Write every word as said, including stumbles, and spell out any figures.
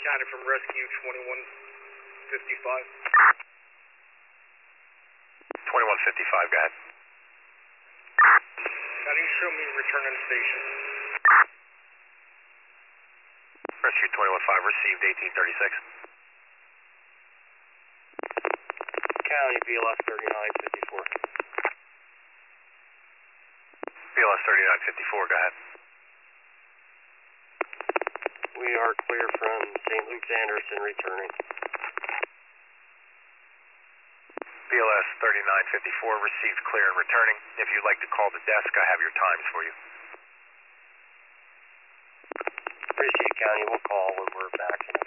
County from Rescue twenty-one fifty-five. twenty-one fifty-five, go ahead. Can you show me return on station? Rescue twenty-one five received eighteen thirty-six. County B L S thirty-nine fifty-four. B L S thirty-nine fifty-four, go ahead. We are clear from Saint Luke's Anderson returning. B L S thirty-nine fifty-four received clear and returning. If you'd like to call the desk, I have your times for you. Appreciate it, County. We'll call when we're back in